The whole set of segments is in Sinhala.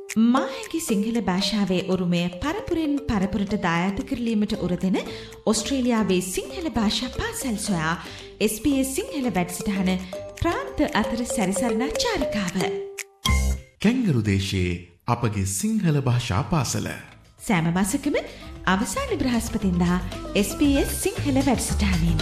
මායගේ සිංහල භාෂාවේ උරුමය පරපුරෙන් පරපුරට දායාද කරලීමට උරදෙන ඔස්ට්‍රේලියාවේ සිංහල භාෂා පාසල් සොයා SBS සිංහල වැඩසටහන ප්‍රාන්ත අතර සැරිසරන චාරිකාව. කැංගරු දේශයේ අපගේ සිංහල භාෂා පාසල. සෑම මාසකම අවසාන බ්‍රහස්පතින්දා SBS සිංහල වැඩසටහනින්.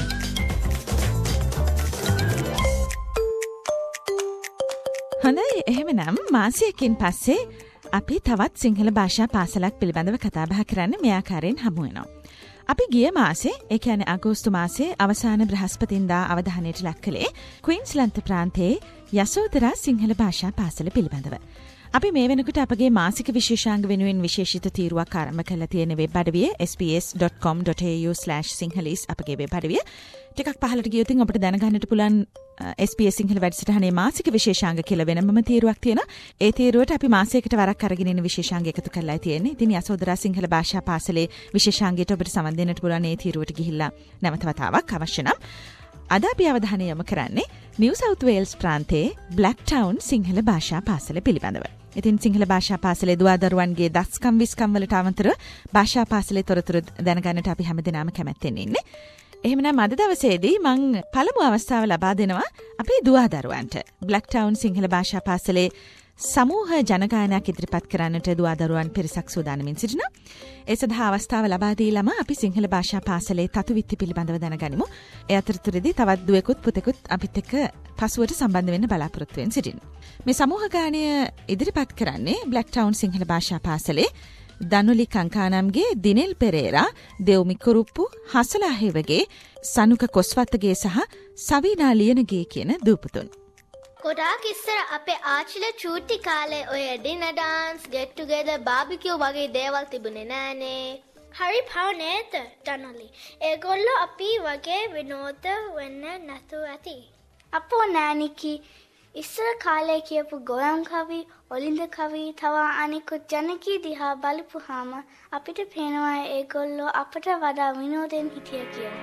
හොඳයි, එහෙමනම් මාසයකින් පස්සේ අපි තවත් සිංහල භාෂා පාසලක් පිළිබඳව කතා බහ කරන්න මේ ආකාරයෙන් හමු වෙනවා. අපි ගිය මාසේ, ඒ කියන්නේ අගෝස්තු මාසේ අවසාන බ්‍රහස්පතින්දා අවධානයට ලක් කළේ ක්වීන්ස්ලන්ත ප්‍රාන්තයේ යසෝදරා සිංහල භාෂා පාසල පිළිබඳව. අපි මේ වෙනකොට අපගේ මාසික විශේෂාංග වෙනුවෙන් විශේෂිත තීරුවක් ආරම්භ කරලා තියෙන වෙබ් අඩවිය sbs.com.au/sinhalese අපගේ වෙබ් අඩවිය. ටිකක් පහළට ගියොත් ඔබට දැනගන්නට පුළුවන් SBS සිංහල වැඩසටහනේ මාසික විශේෂාංග කියලා වෙනමම තීරුවක් තියෙනවා. ඒ තීරුවට අපි මාසයකට වරක් අරගෙන ඉන්න විශේෂාංග එකතු කරලා තියෙන්නේ. ඉතින් යසෝදරා සිංහල භාෂා පාසලේ විශේෂාංගයට ඔබට සමන් දෙන්නට පුළුවන් ඒ තීරුවට ගිහිල්ලා නැවත වතාවක් අවශ්‍ය නම්. අද අපි අවධානය යොමු කරන්නේ නිව් සවුත් වේල්ස් ප්‍රාන්තයේ බ්ලැක්ටවුන් සිංහල භාෂා පාසල පිළිබඳව. ඉතින් සිංහල භාෂා පාසලේ දුවදරුවන්ගේ දස්කම් විස්කම් වලට අමතරව භාෂා පාසලේ තොරතුරු දැනගන්නට අපි හැමදෙනාම කැමැත්තෙන් ඉන්නේ. එහෙමනම් අද දවසේදී මම පළමු අවස්ථාව ලබා දෙනවා අපේ දුවදරුවන්ට. බ්ලැක්ටවුන් සිංහල භාෂා පාසලේ සමූහ ජනගායනයක් ඉදිරිපත් කරන්නට දුවදරුවන් පිරිසක් සූදානමින් සිටිනවා. ඒ සඳහා අවස්ථාව ලබා දීලාම අපි සිංහල භාෂා පාසලේ තතුවිත්ති පිළිබඳව දැනගනිමු. ඒ අතරතුරදී තවත් දුවෙකුත් පුතෙකුත් අපිත් එක්ක පසුවට සම්බන්ධ වෙන්න බලාපොරොත්තු වෙන සිටින්න. මේ සමූහ ගායනය ඉදිරිපත් කරන්නේ බ්ලැක්ටවුන් සිංහල භාෂා පාසලේ දනුලි කංකානම්ගේ දිනෙල් පෙරේරා, දෙව්මි කුරුප්පු, හසලා හේවගේ, සනුක කොස්වත්තගේ සහ සවීනා ලියනගේ කියන දූපුතුන්. ගොඩාක් ඉස්සර අපේ ආච්චිලා චූටි කාලේ ඔය dinner dance, get together, barbecue වගේ දේවල් තිබුණේ නෑනේ. හරි පව නේද දනුලි? ඒගොල්ලෝ අපි වගේ විනෝද වෙන්න නැතුව ඇති. අපෝ නෑනිකි, ඉස්සර කාලේ කියපු ගොයම් කවි, ඔලින්ද කවි, තව අනිකුත් ජනකී දිහා බලපුවාම අපිට පේනවා ඒගොල්ලෝ අපට වඩා විනෝදෙන් හිටිය කියලා.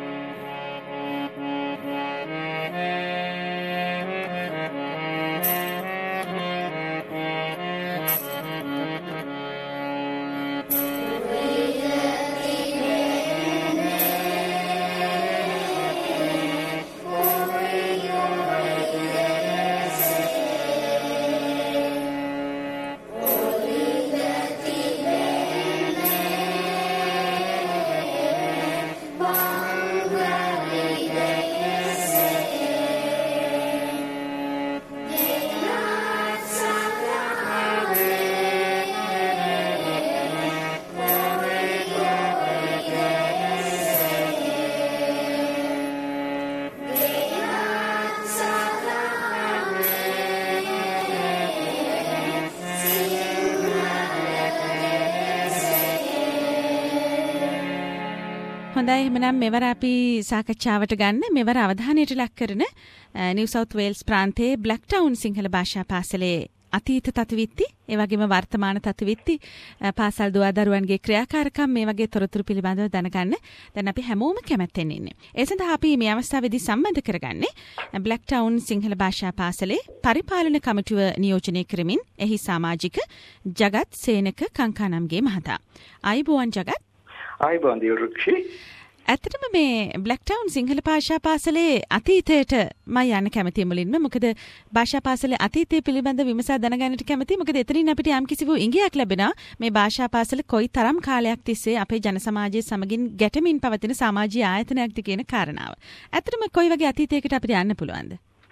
හොඳයි, එහෙනම් මෙවර අපි සාකච්ඡාවට ගන්න මෙවර අවධානයට ලක් කරන නිව් සවුත් වේල්ස් ප්‍රාන්තයේ බ්ලැක්ටවුන් සිංහල භාෂා පාසලේ අතීත තතුවිත්ති, ඒ වගේම වර්තමාන තතුවිත්ති, පාසල් දුවදරුවන්ගේ ක්‍රියාකාරකම් මේ වගේ තොරතුරු පිළිබඳව දැනගන්න දැන් අපි හැමෝම කැමැත්තෙන් ඉන්නේ. ඒ සඳහා අපි මේ අවස්ථාවේදී සම්බන්ධ කරගන්නේ බ්ලැක්ටවුන් සිංහල භාෂා පාසලේ පරිපාලන කමිටුව නියෝජනය කරමින් එහි සමාජික ජගත් සේනක කංකානම්ගේ මහතා. ආයුබෝවන් ජගත්. ආයුබෝවන් දියුරුක්ෂි. ඇත්තටම මේ බ්ලැක්ටවුන් සිංහල භාෂා පාසලේ අතීතයට මම යන්න කැමතියි මුලින්ම. මොකද භාෂා පාසලේ අතීතය පිළිබඳ විමසා දැනගන්නට කැමතියි. මොකද එතනින් අපිට යම් කිසි වූ ඉඟියක් ලැබෙනවා මේ භාෂා පාසල කොයි තරම් කාලයක් තිස්සේ අපේ ජන සමාජයේ සමගින් ගැටෙමින් පවතින සමාජීය ආයතනයක්ද කියන කාරණාව. ඇත්තටම කොයි වගේ අතීතයකට අපිට යන්න පුළුවන්ද?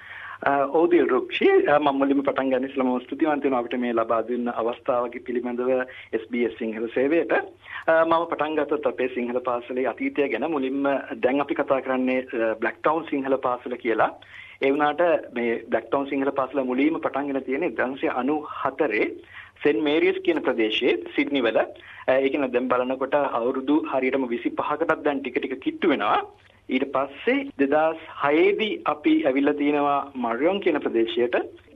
ඕදිල් රුක්ෂි, මම මුලින්ම පටන් ගන්න ඉස්සෙල්ලාම ස්තුතිවන්ත වෙනවා අපිට මේ ලබා දෙන අවස්ථාවක පිළිබඳව SBS සිංහල සේවයට. මම පටන් ගත්තත් අපේ සිංහල පාසලේ අතීතය ගැන. මුලින්ම දැන් අපි කතා කරන්නේ බ්ලැක්ටවුන් සිංහල පාසල කියලා. ඒ වුණාට මේ බ්ලැක්ටවුන් සිංහල පාසල මුලින්ම පටන්ගෙන තියෙන්නේ 1994 සෙන්ට් මේරිස් කියන ප්‍රදේශයේ සිඩ්නි වල. ඒ කියන්නේ දැන් බලනකොට අවුරුදු හරියටම 25කටත් දැන් ටික ටික කිට්ටු වෙනවා. ඊට පස්සේ 2006 දී අපි ඇවිල්ලා තිනවා මරියොන් කියන ප්‍රදේශයට.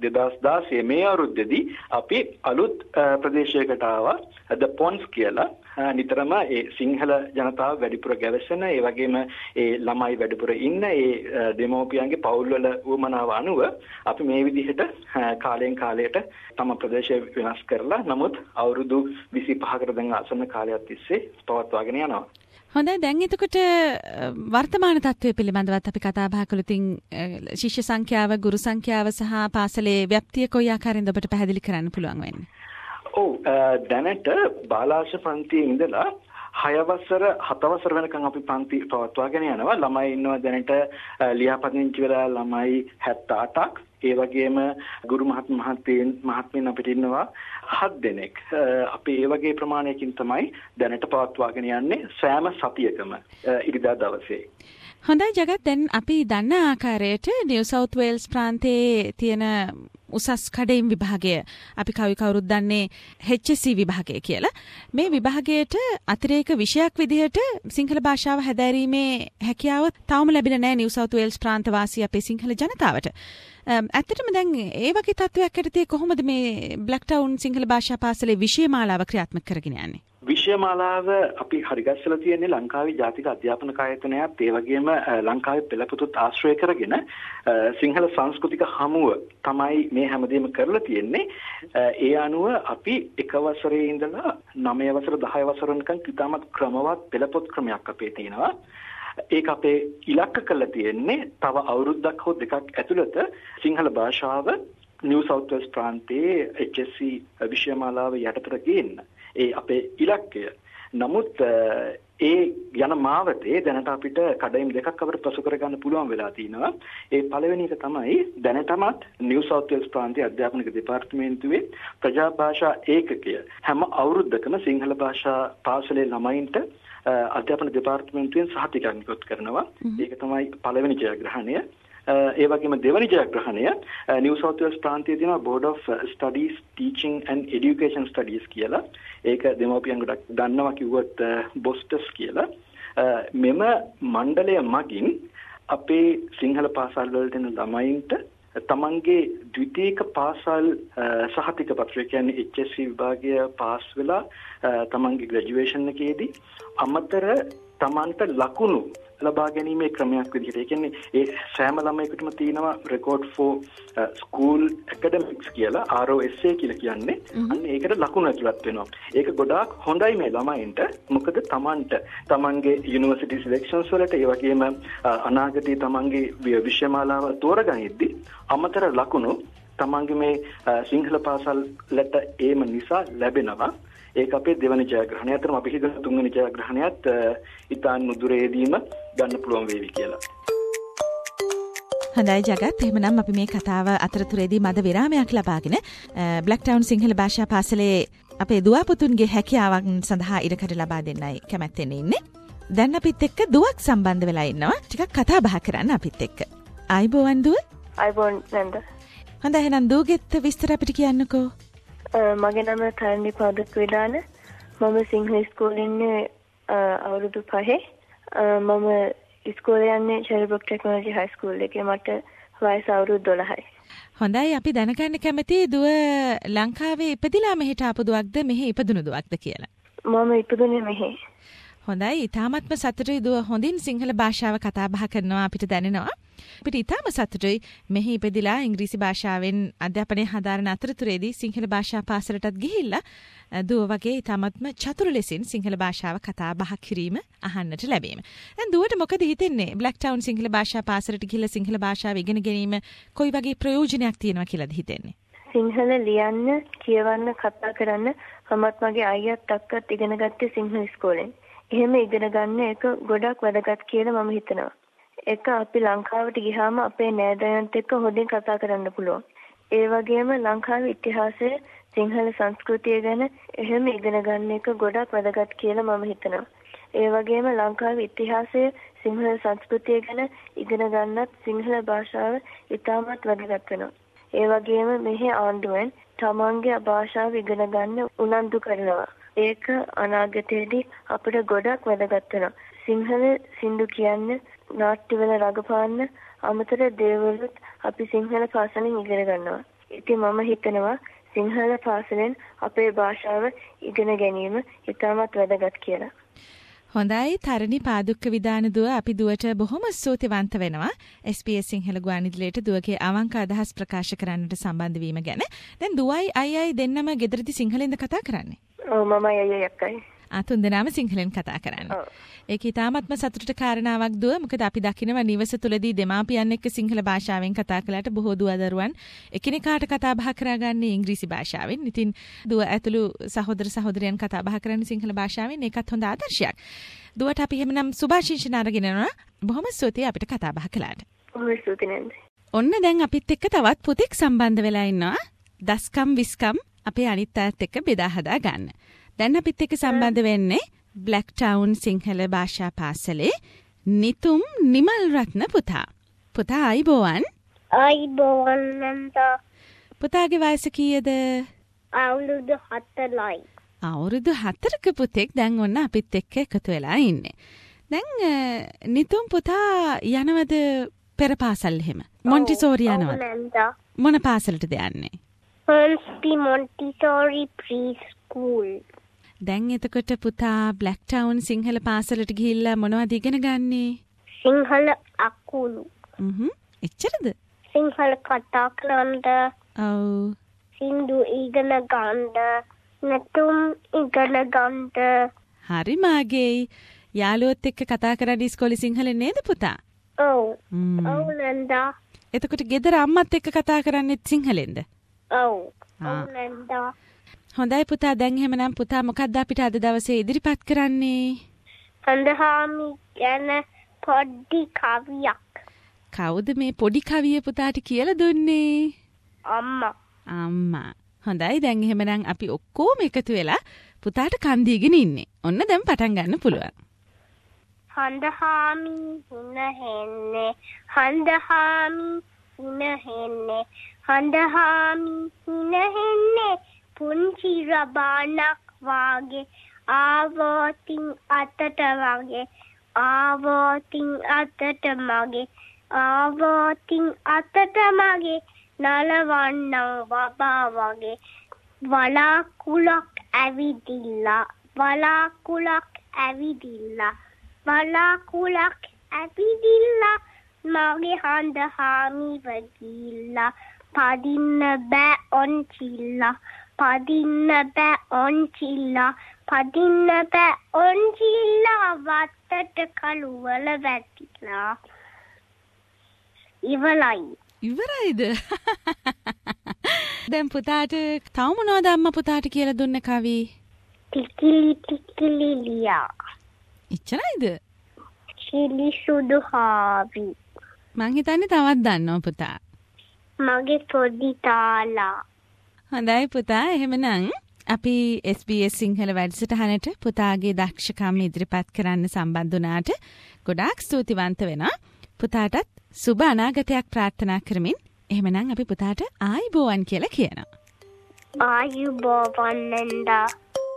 2016 මේ අවුරුද්දේදී අපි අලුත් ප්‍රදේශයකට ආවා ද පොන්ස් කියලා. නිතරම ඒ සිංහල ජනතාව වැඩිපුර ගැවසෙන ඒ වගේම ඒ ළමයි වැඩිපුර ඉන්න ඒ දෙමෝපියන්ගේ පවුල්වල උවමනාව අනුව අපි මේ විදිහට කාලයෙන් කාලයට තම ප්‍රදේශය වෙනස් කරලා නමුත් අවුරුදු 25කට දැන් ආසන්න කාලයක් තිස්සේ පවත්වාගෙන යනවා. හොඳයි දැන් එතකොට වර්තමාන තත්ත්වය පිළිබඳවත් අපි කතා බහ කළොත් ශිෂ්‍ය සංඛ්‍යාව ගුරු සංඛ්‍යාව සහ පාසලේ ව්‍යාප්තිය කොයි ආකාරයෙන්ද ඔබට පැහැදිලි කරන්න පුළුවන් වෙන්නේ? ඔව් දැනට බාලාංශ පන්තියේ ඉඳලා 6 වසර 7 වසර වෙනකන් අපි පන්ති පවත්වාගෙන යනවා. ළමයි ඉන්නවා දැනට ලියාපදිංචි වෙලා ළමයි 78ක්. ඒ වගේම ගුරු මහත්මීන් අපිට ඉන්නවා 7 දෙනෙක්. අපි ඒ වගේ ප්‍රමාණයකින් තමයි දැනට පවත්වාගෙන යන්නේ සෑම සතියකම ඉරිදා දවසේ. හොඳයි ජගත් දැන් අපි දන්න ආකාරයට නිව් සවුත් වේල්ස් ප්‍රාන්තයේ තියෙන උසස් කඩයිම් විභාගය අපි කවුරුත් දන්නේ HSC විභාගය කියලා. මේ විභාගයට අතිරේක විෂයක් විදිහට සිංහල භාෂාව හැදෑරීමේ හැකියාව තවම ලැබිලා නැහැ නිව් සවුත් වේල්ස් ප්‍රාන්ත වාසී අපේ සිංහල ජනතාවට. ඇත්තටම දැන් ඒ වගේ තත්ත්වයක් යටතේ කොහොමද මේ බ්ලැක්ටවුන් සිංහල භාෂා පාසලේ විෂය මාලාව ක්‍රියාත්මක කරගෙන යන්නේ? විෂය මාලාව අපි හරිගස්සලා තියෙන්නේ ලංකාවේ ජාතික අධ්‍යාපන කායතනයත් ඒ වගේම ලංකාවේ පෙළපොතුත් ආශ්‍රය කරගෙන සිංහල සංස්කෘතික හමුව තමයි මේ හැමදේම කරලා තියෙන්නේ. ඒ අනුව අපි 1 වසරේ ඉඳලා 9 වසර 10 වසර වෙනකන් ඉතාමත් ක්‍රමවත් පෙළපොත් ක්‍රමයක් අපේ තියෙනවා. ඒක අපේ ඉලක්ක කරලා තියෙන්නේ තව අවුරුද්දක් හෝ දෙකක් ඇතුළත සිංහල භාෂාව නිව් සවුත් වේල්ස් ප්‍රාන්තයේ HSC විෂය මාලාව යටතට ගේන්න. ඒ අපේ ඉලක්කය. නමුත් ඒ යන මාවතේ දැනට අපිට කඩයිම් දෙකක් අපිට පසු කරගන්න පුළුවන් වෙලා තිනවා. ඒ පළවෙනි එක තමයි දැනටමත් නිව් සවුත් වේල්ස් ප්‍රාන්තීය අධ්‍යාපනික දෙපාර්තමේන්තුවේ ප්‍රජා භාෂා ඒකකය හැම අවුරුද්දකම සිංහල භාෂා පාසලේ ළමයින්ට අධ්‍යාපන දෙපාර්තමේන්තුවෙන් සහතිකයක් නිකුත් කරනවා. ඒක තමයි පළවෙනි ජයග්‍රහණය. ඒ වගේම දෙවනි ජයග්‍රහණය නිව් සවුත් වේල්ස් ප්‍රාන්තයේ තියෙන board of studies teaching and education studies කියලා. ඒක දෙමව්පියන් ගොඩක් දන්නවා කිව්වොත් බොස්ටස් කියලා. මෙම මණ්ඩලය මගින් අපේ සිංහල පාසල් වලට එන ළමයින්ට තමන්ගේ ද්විතීයික පාසල් සහතික පත්‍රය කියන්නේ HSC විභාගය පාස් වෙලා තමන්ගේ ග්‍රැජුවේෂන් එකේදී අමතර තමන්ට ලකුණු ලබා ගැනීමේ ක්‍රමයක් විදිහට. ඒ කියන්නේ ඒ සෑම ළමයෙකුටම තියෙනවා record for school academics කියලා ROSA කියලා කියන්නේ. අන්න ඒකට ලකුණු ඇතුළත් වෙනවා. ඒක ගොඩාක් හොඳයි මේ ළමයින්ට. මොකද තමන්ගේ යුනිවර්සිටි සිලෙක්ෂන්ස් වලට ඒ වගේම අනාගතයේ තමන්ගේ විෂය මාලාව තෝරගනිද්දී අමතර ලකුණු තමන්ගේ මේ සිංහල පාසල්ලට ඒම නිසා ලැබෙනවා. ඒක අපේ දෙවන ජයග්‍රහණය. අතරම අපි හිතන තුන්වෙනි ජයග්‍රහණයත් ඉතාම නුදුරේදීම ගන්න පුළුවන් වේවි කියලා. හොඳයි ජගත්. එහෙමනම් අපි මේ කතාව අතරතුරේදී මද විරාමයක් ලබාගෙන බ්ලැක්ටවුන් සිංහල භාෂා පාසලේ අපේ දුවපුතුන්ගේ හැකියාවන් සඳහා ඉඩකඩ ලබා දෙන්නයි කැමැත්තෙන් ඉන්නේ. දැන් අපිත් එක්ක දුවක් සම්බන්ධ වෙලා ඉන්නවා. ටිකක් කතා බහ කරන්න අපිත් එක්ක. ආයිබෝවන් දුව. ආයිබෝන් නන්ද. හොඳයි එහෙනම් දුවගෙත් විස්තර අපිට කියන්නකෝ. මගේ නම තරණි පදක් විදාන. මම සිංහල ඉස්කෝලේ ඉන්නේ අවුරුදු 5. මම ඉස්කෝලේ යන්නේ චෙරිබ්‍රොක් ටෙක්නොලොජි හයි ස්කූල් එකේ. මට වයස අවුරුදු 12යි. හොඳයි අපි දැනගන්න කැමති දුව ලංකාවේ ඉපදිලා මෙහෙට ආපු දුවක්ද මෙහෙ ඉපදුණු දුවක්ද කියලා. මම ඉපදුනේ මෙහෙ. හොඳයි ඉතාමත්ම සතුටුයි දුව හොඳින් සිංහල භාෂාව කතා බහ කරනවා අපිට දැනෙනවා. අපිට ඉතාම සතුටුයි මෙහි ඉපදිලා ඉංග්‍රීසි භාෂාවෙන් අධ්‍යාපනය හදාරන අතරතුරේදී සිංහල භාෂා පාසලටත් ගිහිල්ලා දුව වගේ ඉතාමත්ම චතුර ලෙසින් සිංහල භාෂාව කතා බහ කිරීම අහන්නට ලැබීම. දැන් දුවට මොකද හිතෙන්නේ බ්ලැක්ටවුන් සිංහල භාෂා පාසලට ගිහිල්ලා සිංහල භාෂාව ඉගෙන ගැනීම කොයි වගේ ප්‍රයෝජනයක් තියෙනවා කියලාද හිතෙන්නේ? සිංහල ලියන්න, කියවන්න, කතා කරන්න මමත් මගේ අයියාත් අක්කත් ඉගෙන ගත්තේ සිංහල ඉස්කෝලෙන්. එහෙම ඉගෙන ගන්න එක ගොඩක් වැදගත් කියලා මම හිතනවා. එක අපි ලංකාවට ගියාම අපේ නෑදෑයන්ත් එක්ක හොඳින් කතා කරන්න පුළුවන්. ඒ වගේම ලංකාවේ ඉතිහාසය, සිංහල සංස්කෘතිය ගැන එහෙම ඉගෙන ගන්න එක ගොඩක් වැදගත් කියලා මම හිතනවා. ඒ වගේම ලංකාවේ ඉතිහාසය, සිංහල සංස්කෘතිය ගැන ඉගෙන ගන්නත් සිංහල භාෂාව ඉතාමත් වැදගත් වෙනවා. ඒ වගේම මෙහි ආණ්ඩුවෙන් තමන්ගේ භාෂාව ඉගෙන ගන්න උනන්දු කරනවා. ඒක අනාගතයේදී අපිට ගොඩක් වැදගත් වෙනවා. සිංහල සින්දු කියන්න, නාට්‍යවල රඟපාන්න අමතර දේවලුත් අපි සිංහල පාසලෙන් ඉගෙන ගන්නවා. ඉතින් මම හිතනවා සිංහල පාසලෙන් අපේ භාෂාව ඉගෙන ගැනීම ඉතාමත් වැදගත් කියලා. හොඳයි තරණි පාදුක්ක විදාන දුව අපි දුවට බොහොම ස්තුතිවන්ත වෙනවා SBS සිංහල ගුවන්විදුලියට දුවගේ අවංක අදහස් ප්‍රකාශ කරන්නට සම්බන්ධ වීම ගැන. දැන් දුවයි අයියයි දෙන්නම ගෙදරදී සිංහලෙන්ද කතා කරන්නේ? ඔව් මම අයියයි අක්කයි. තුන් දෙනාම සිංහලෙන් කතා කරන්නේ. ඒක ඉතාමත්ම සතුටට කාරණාවක් දුව. මොකද අපි දකිනවා නිවස තුලදී දෙමාපියන් එක්ක සිංහල භාෂාවෙන් කතා කළාට බොහෝ දුව දරුවන් එකිනෙකාට කතා බහ කරගන්නේ ඉංග්‍රීසි භාෂාවෙන්. ඉතින් දුව ඇතුළු සහෝදර සහෝදරයන් කතා බහ කරන්නේ සිංහල භාෂාවෙන්. ඒකත් හොඳ ආදර්ශයක්. දුවට අපි එහෙමනම් සුභාශිංසන අරගෙන යනවා. බොහොම ස්තුතියි අපිට කතා බහ කළාට. බොහොම ස්තුතියි නේද. ඔන්න දැන් අපිත් එක්ක තවත් පුතෙක් සම්බන්ධ වෙලා ඉන්නවා. දස්කම් විස්කම් අපේ අනිත් අයත් එක්ක බෙදා හදා ගන්න. දැන් අපිත් එක්ක සම්බන්ධ වෙන්නේ බ්ලැක්ටවුන් සිංහල භාෂා පාසලේ නිතුම් නිමල් රත්න පුතා. පුතා අයිබෝවන්. අයිබෝවන් නන්දා. පුතාගේ වයස කීයද? අවුරුදු 4යි. අවුරුදු 4ක පුතෙක් දැන් ඔන්න අපිත් එක්ක එකතු වෙලා ඉන්නේ. දැන් නිතුම් පුතා යනවද පෙර පාසල් එහෙම? මොන්ටිසෝරි යනවද? මොන පාසලටද යන්නේ? Hornsby Montessori Preschool. දැන් එතකොට පුතා බ්ලැක්ටවුන් සිංහල පාසලට ගිහිල්ලා මොනවද ඉගෙන ගන්නේ? සිංහල අකුරු. එච්චරද? සිංහල කතා කරන්න. ඔව්. සින්දු ඉගෙන ගන්න. නැතුම් ඉගෙන ගන්න. හරි මාගේ. යාළුවොත් එක්ක කතා කරන්නේ ඉස්කෝලේ සිංහලෙන් නේද පුතා? ඔව්. ඔව් නන්දා. එතකොට ගෙදර අම්මත් එක්ක කතා කරන්නේත් සිංහලෙන්ද? ඔව්. ඔව් නන්දා. හොඳයි පුතා දැන් එහෙමනම් පුතා මොකක්ද අපිට අද දවසේ ඉදිරිපත් කරන්නේ? හඳහාමි ගැන පොඩි කවියක්. කවුද මේ පොඩි කවිය පුතාට කියලා දුන්නේ? අම්මා. හොඳයි දැන් එහෙමනම් අපි ඔක්කොම එකතු වෙලා පුතාට කන් දීගෙන ඉන්නේ. ඔන්න දැන් පටන් ගන්න පුළුවන්. හඳහාමි හිනහෙන්නේ හඳහාමි හිනහෙන්නේ හඳහාමි හිනහෙන්නේ පුංචි රබානක් වාගේ ආවෝතින් අතට වගේ ආවෝතින් අතට මගේ ආවෝතින් අතට මගේ නලවන්නම් වබා වගේ වලාකුලක් ඇවිදිලා වලාකුලක් ඇවිදිලා වලාකුලක් ඇවිදිලා මගේ හඳහාමි වගිලා පදින්න බෑ ඔන්චිල්ලා පදින්න බෑ ඔන්චිල්ලා පදින්න බෑ ඔන්චිල්ලා වත්තට කළුවල වැටිලා ඉවරයිද? දැන් පුතාට තව මොනවද අම්මා පුතාට කියලා දුන්න කවි? ටිකිලි ලියා. එච්චරයිද? චිලි සුදු හාවි. මං හිතන්නේ තවත් දන්නවා පුතා. මගේ පොඩි තාලා. හොඳයි පුතා එහෙමනම් අපි SBS සිංහල වැඩසටහනට පුතාගේ දක්ෂකම් ඉදිරිපත් කරන්න සම්බන්ධ වුණාට ගොඩාක් ස්තුතිවන්ත වෙනවා. පුතාටත් සුබ අනාගතයක් ප්‍රාර්ථනා කරමින් එහෙමනම් අපි පුතාට ආයුබෝවන් කියලා කියනවා. ආයුබෝවන් නන්දා.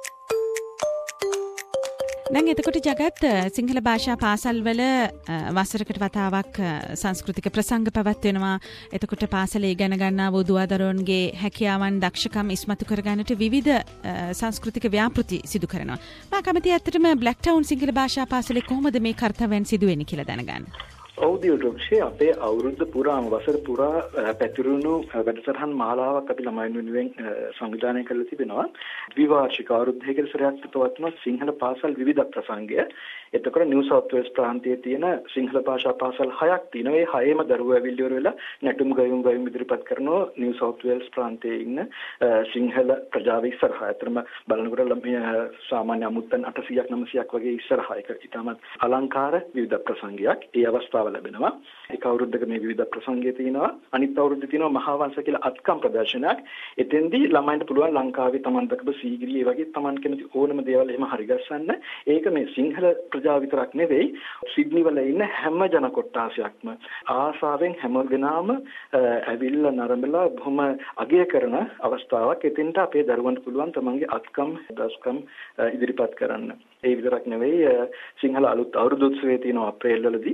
දැන් එතකොට ජගත් සිංහල භාෂා පාසල්වල වසරකට වතාවක් සංස්කෘතික ප්‍රසංග පැවැත්වෙනවා. එතකොට පාසලේ ඉගෙන ගන්නා වූ දුවදරුවන්ගේ හැකියාවන් දක්ෂකම් ඉස්මතු කරගන්නට විවිධ සංස්කෘතික ව්‍යාපෘති සිදු කරනවා. මම කැමතියි ඇත්තටම බ්ලැක්ටවුන් සිංහල භාෂා පාසලේ කොහොමද මේ කර්තව්‍යයන් සිදු වෙන්නේ කියලා දැනගන්න. අවුදියෝක්ෂේ අපේ අවුරුද්ද පුරාම වසර පුරා පැතිරුණු වැඩසටහන් මාලාවක් අපි ළමයින් වෙනුවෙන් සංවිධානය කරලා තිබෙනවා. ද්විවාර්ෂික අවුරුද්දයකට සැරයක් පවත්වන සිංහල පාසල් විවිධ ප්‍රසංගය. එතකොට නිව් සවුත් වේල්ස් ප්‍රාන්තයේ තියෙන සිංහල භාෂා පාසල් 6ක් තියෙනවා. ඒ 6ෙම දරුවෝ ඇවිල්ලිවර වෙලා නැටුම් ගයුම් ඉදිරිපත් කරනවා නිව් සවුත් වේල්ස් ප්‍රාන්තයේ ඉන්න සිංහල ප්‍රජාව ඉස්සරහා. අතරම බලනකොට මේ සාමාන්‍ය අමුත්තන් 800ක් 900ක් වගේ ඉස්සරහා එක ඉතාමත් අලංකාර විවිධ ප්‍රසංගයක්. ඒ අවස්ථාව අවස්ථාව ලැබෙනවා. එක අවුරුද්දක මේ විවිධ ප්‍රසංගය තියෙනවා. අනිත් අවුරුද්දේ තියෙනවා මහා වංශ කියලා අත්කම් ප්‍රදර්ශනයක්. එතෙන්දී ළමයින්ට පුළුවන් ලංකාවේ Taman දක්ව සීගිරිය වගේ Taman කැමති ඕනම දේවල් එහෙම හරිගස්සන්න. ඒක මේ සිංහල ප්‍රජාව විතරක් නෙවෙයි, සිඩ්නි වල ඉන්න හැම ජන කොට්ටාසයක්ම ආසාවෙන් හැම දෙනාම ඇවිල්ලා නරඹලා බොහොම අගය කරන අවස්ථාවක්. එතෙන්ට අපේ දරුවන්ට පුළුවන් තමන්ගේ අත්කම් දස්කම් ඉදිරිපත් කරන්න. ඒ විතරක් නෙවෙයි, සිංහල අලුත් අවුරුදු උත්සවයේ තියෙනවා අප්‍රේල් වලදී.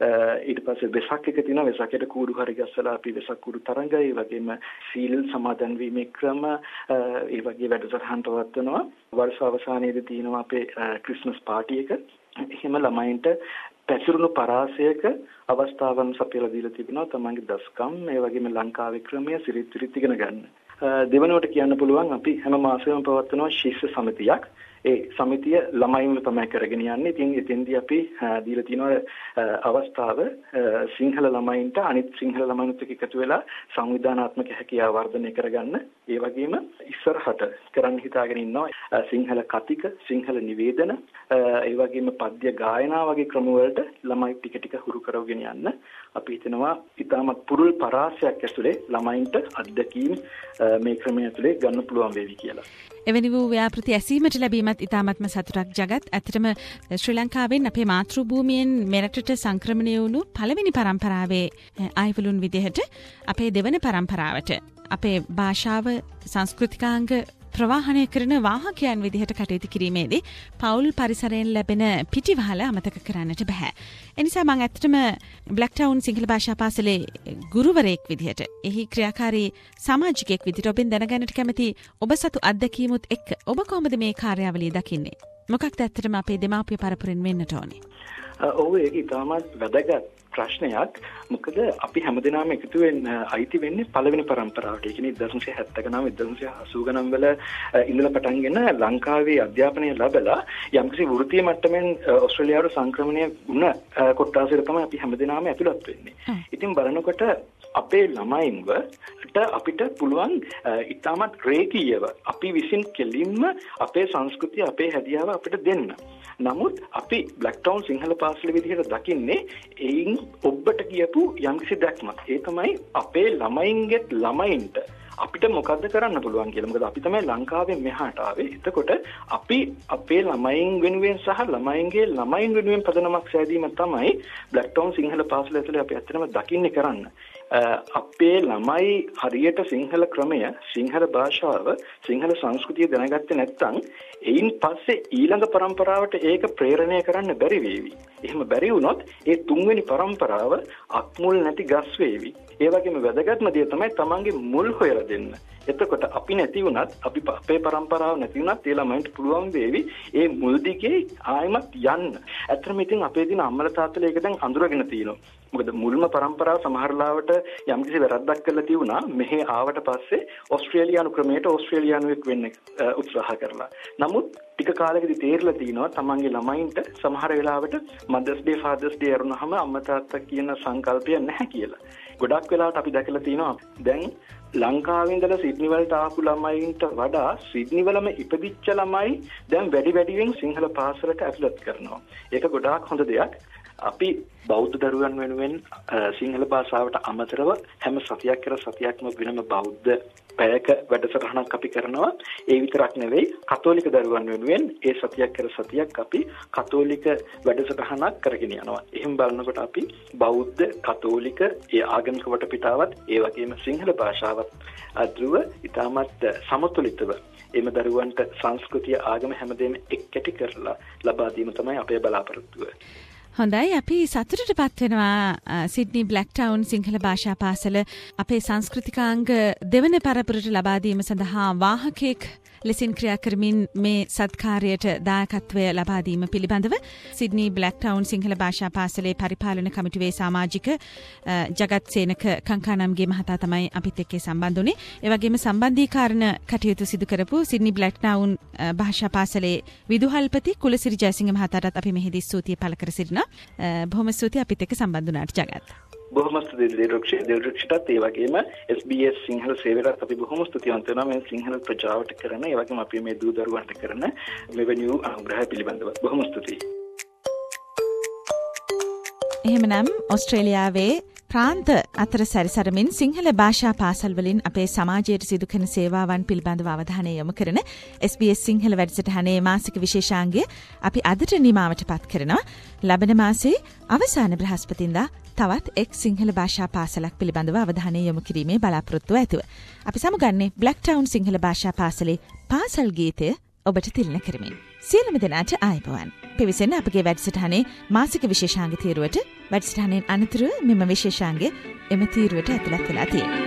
ඊට පස්සේ වෙසක් එක තියෙනවා. වෙසකේට කූඩු හරි ගස්සලා අපි වෙසක් කූඩු තරඟය, ඒ වගේම සීල් සමාදන් වීමේ ක්‍රම, ඒ වගේ වැඩසටහන් පවත්වනවා. වර්ෂ අවසානයේදී තියෙනවා අපේ ක්‍රිස්මස් පාටි එක. එහෙම ළමයින්ට පැසිරුණු පරාසයක අවස්ථාවන් සපයලා දීලා තිබෙනවා. තමන්ගේ දස්කම්, ඒ වගේම ලංකාවේ ක්‍රමය සිරිත් ඉගෙන ගන්න. දෙවනුවට කියන්න පුළුවන් අපි හැම මාසෙම පවත්වනවා ශිෂ්‍ය සමිතියක්. ඒ සමිතිය ළමයින්ව තමයි කරගෙන යන්නේ. ඉතින් එතෙන්දී අපි දීලා තියෙනවා අවස්ථාව සිංහල ළමයින්ට අනිත් සිංහල ළමයින්ත් එක්ක එකතු වෙලා සංවිධානාත්මක හැකියාව වර්ධනය කරගන්න. ඒ වගේම ඉස්සරහට කරන්න හිතාගෙන ඉන්නවා සිංහල කතික, සිංහල නිවේදන, ඒ වගේම පද්‍ය ගායනා වගේ ක්‍රම වලට ළමයි ටික ටික හුරු කරවගෙන යන්න. අපි හිතනවා ඉතාමත් පුරුල් පරාසයක් ඇතුලේ ළමයින්ට අත්දැකීම් මේ ක්‍රමය ඇතුලේ ගන්න පුළුවන් වේවි කියලා. එවැනි වූ ව්‍යාපෘති ඇසීමට ලැබීමත් ඉතාමත්ම සතුටක් ජගත්. ඇත්තටම ශ්‍රී ලංකාවෙන් අපේ මාතෘ භූමියෙන් මෙරටට සංක්‍රමණය වුණු පළවෙනි පරම්පරාවේ අයවලුන් විදිහට අපේ දෙවන පරම්පරාවට අපේ භාෂාව සංස්කෘතිකාංග ප්‍රවාහනය කරන වාහකයන් විදිහට කටයුතු කිරීමේදී පවුල් පරිසරයෙන් ලැබෙන පිටිවහල අමතක කරන්නට බෑ. එනිසා මම ඇත්තටම බ්ලැක්ටවුන් සිංහල භාෂා පාසලේ ගුරුවරයෙක් විදිහට, එහි ක්‍රියාකාරී සමාජිකයෙක් විදිහට ඔබෙන් දැනගන්නට කැමති ඔබ සතු අත්දැකීමුත් එක්ක ඔබ කොහොමද මේ කාර්යාවලිය දකින්නේ? මොකක්ද ඇත්තටම අපේ දෙමාපිය පරපුරෙන් වෙන්නට ඕනේ? ඔව්, ඒක ඉතාමත් වැදගත් ප්‍රශ්නයක්. මොකද අපි හැමදෙනාම එකතු වෙන්න අයිති වෙන්නේ පළවෙනි පරම්පරාවට. ඒ කියන්නේ 1970 ගණන් 1980 ගණන් වල ඉඳලා පටන්ගෙන ලංකාවේ අධ්‍යාපනය ලැබලා යම්කිසි වෘත්තීය මට්ටමින් ඕස්ට්‍රේලියාවට සංක්‍රමණය වුණ කොට්ටාසෙට තමයි අපි හැමදෙනාම ඇතුළත් වෙන්නේ. ඉතින් බලනකොට අපේ ළමයින්ව අපිට පුළුවන් ඉතාමත් රේකීයව අපි විසින් කෙලින්ම අපේ සංස්කෘතිය, අපේ හැදියාව අපිට දෙන්න. නමුත් අපි බ්ලැක්ටවුන් සිංහල පාසල විදිහට දකින්නේ එයින් ඔබට කියපු යම්කිසි දැක්මක්. ඒ තමයි අපේ ළමයින්ට අපිට මොකද්ද කරන්න පුළුවන් කියලා. මොකද අපි තමයි ලංකාවෙන් මෙහාට ආවේ. එතකොට අපි අපේ ළමයින් වෙනුවෙන් සහ ළමයින්ගේ ළමයින් වෙනුවෙන් පදනමක් සෑදීම තමයි බ්ලැක්ටවුන් සිංහල පාසල ඇතුලේ අපි ඇත්තටම දකින්නේ කරන්න. අපේ ළමයි හරියට සිංහල ක්‍රමය, සිංහල භාෂාව, සිංහල සංස්කෘතිය දැනගත්තේ නැත්නම් එයින් පස්සේ ඊළඟ පරම්පරාවට ඒක ප්‍රේරණය කරන්න බැරි වේවි. එහෙම බැරි වුණොත් ඒ තුන්වෙනි පරම්පරාව අත්මුල් නැති ගස් වේවි. ඒ වගේම වැදගත්ම දේ තමයි තමන්ගේ මුල් හොයලා දෙන්න. එතකොට අපි නැති වුණත්, අපේ පරම්පරාව නැති වුණත් ඒ ළමයින්ට පුළුවන් වේවි ඒ මුල් දිගේ ආයෙමත් යන්න. ඇත්තටම ඉතින් අපේ දින අම්මලා තාත්තලා ඒක දැන් අඳුරගෙන තියෙනවා. මොකද මුල්ම පරම්පරාව සමහරලාවට යම්කිසි වැරද්දක් කරලා තියුණා. මෙහි ආවට පස්සේ ඕස්ට්‍රේලියානු ක්‍රමයට ඕස්ට්‍රේලියානුවෙක් වෙන්න උත්සාහ කරලා. නමුත් ටික කාලෙකදී තේරලා තිනවා තමන්ගේ ළමයින්ට සමහර වෙලාවට මදර්ස් ඩේ, ෆාදර්ස් ඩේ අරුණාම අම්මා තාත්තා කියන සංකල්පය නැහැ කියලා. ගොඩක් වෙලාවට අපි දැකලා තිනවා දැන් ලංකාවේ ඉඳලා සිඩ්නි වලට ආපු ළමයින්ට වඩා සිඩ්නි වලම ඉපදිච්ච ළමයි දැන් වැඩිවෙන් සිංහල පාසලට ඇතුළත් කරනවා. ඒක ගොඩාක් හොඳ දෙයක්. අපි බෞද්ධ දරුවන් වෙනුවෙන් සිංහල භාෂාවට අමතරව හැම සතියක්ම වෙනම බෞද්ධ පැයක වැඩසටහනක් අපි කරනවා. ඒ විතරක් නෙවෙයි, කතෝලික දරුවන් වෙනුවෙන් ඒ සතියක් අපි කතෝලික වැඩසටහනක් කරගෙන යනවා. එහෙම බලනකොට අපි බෞද්ධ, කතෝලික ඒ ආගමික වටපිටාවත් ඒ වගේම සිංහල භාෂාවත් අද්රුව ඉතාමත් සමතුලිතව එම දරුවන්ට සංස්කෘතිය, ආගම හැමදේම එක්කැටි කරලා ලබා දීම තමයි අපේ බලාපොරොත්තුව. හොඳයි, අපි සතුටට පත් වෙනවා සිඩ්නි බ්ලැක්ටවුන් සිංහල භාෂා පාසල අපේ සංස්කෘතිකාංග දෙවන පරපුරට ලබා දීම සඳහා වාහකයෙක් ලෙසින් ක්‍රියා කරමින් මේ සත්කාරයට දායකත්වය ලබා දීම පිළිබඳව සිඩ්නි බ්ලැක්ටවුන් සිංහල භාෂා පාසලේ පරිපාලන කමිටුවේ සමාජික ජගත් සේනක කංකානම්ගේ මහතා තමයි අපිත් එක්ක සම්බන්ධ වුණේ. ඒ වගේම සම්බන්ධීකරණ කටයුතු සිදු කරපු සිඩ්නි බ්ලැක්ටවුන් භාෂා පාසලේ විදුහල්පති කුලසිරි ජයසිංහ මහතාටත් අපි මෙහිදී ස්තුතිය පළ කර සිටිනවා. බොහොම ස්තුතියි අපිත් එක්ක සම්බන්ධ වුණාට ජගත්. බොහොම ස්තුතියි දිල්රුක්ෂිටත් ඒ වගේම SBS සිංහල සේවයට අපි බොහොම ස්තුතිවන්ත වෙනවා මේ සිංහල ප්‍රජාවට කරන, ඒ වගේම අපි මේ දූ දරුවන්ට කරන මෙවැනි අනුග්‍රහය පිළිබඳව. බොහොම ස්තුතියි. එහෙමනම් ඔස්ට්‍රේලියාවේ ප්‍රාන්ත අතර සැරිසරමින් සිංහල භාෂා පාසල්වලින් අපේ සමාජයට සිදු කරන සේවාවන් පිළිබඳව අවධානය යොමු කරන SBS සිංහල වැඩසටහනේ මාසික විශේෂාංගය අපි අදට නිමාවට පත් කරනවා. ලබන මාසේ අවසාන බ්‍රහස්පතින්දා තවත් එක් සිංහල භාෂා පාසලක් පිළිබඳව අවධානය යොමු කිරීමේ බලාපොරොත්තුව ඇතිව. අපි සමුගන්නේ බ්ලැක්ටවුන් සිංහල භාෂා පාසලේ පාසල් ගීතය ඔබට තිලන කරමින්. සියලුම දෙනාට ආයුබෝවන්. පිවිසෙන අපගේ වැඩසටහනේ මාසික විශේෂාංග තීරුවට වැඩසටහනෙන් අනතුරුව මෙම විශේෂාංගය එම තීරුවට ඇතුළත් වෙලා තියෙනවා.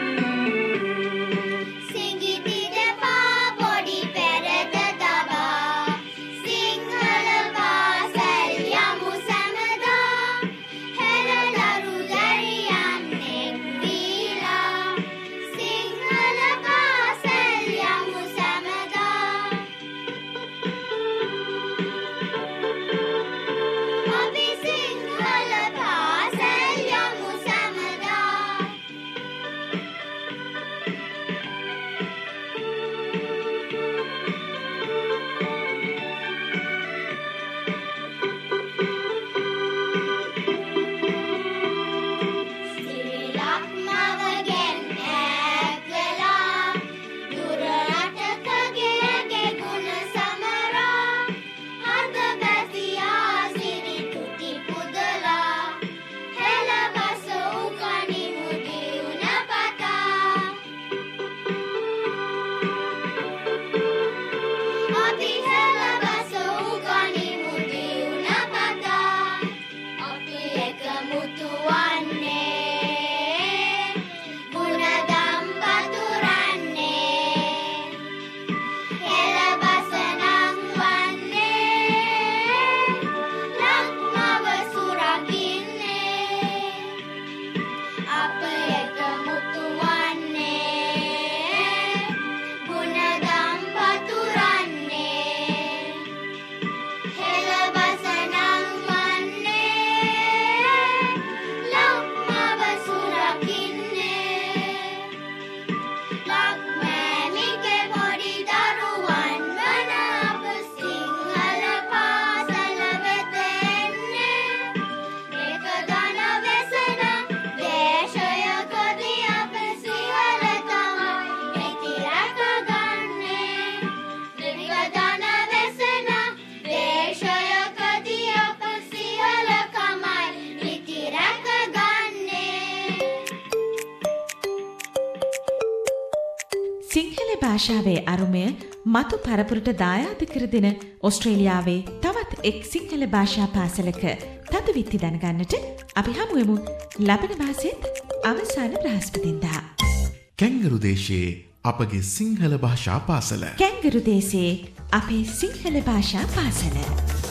සිංහල භාෂාවේ අරුමය මතු පරපුරට දායාද කර දෙන ඔස්ට්‍රේලියාවේ තවත් එක් සිංහල භාෂා පාසලක තදවිත්ති දැනගන්නට අපි හමුවෙමු ලබන මාසෙත් අවසාන බ්‍රහස්පතින්දා. කැංගරු දේශයේ අපගේ සිංහල භාෂා පාසල. කැංගරු දේශයේ අපේ සිංහල භාෂා පාසල.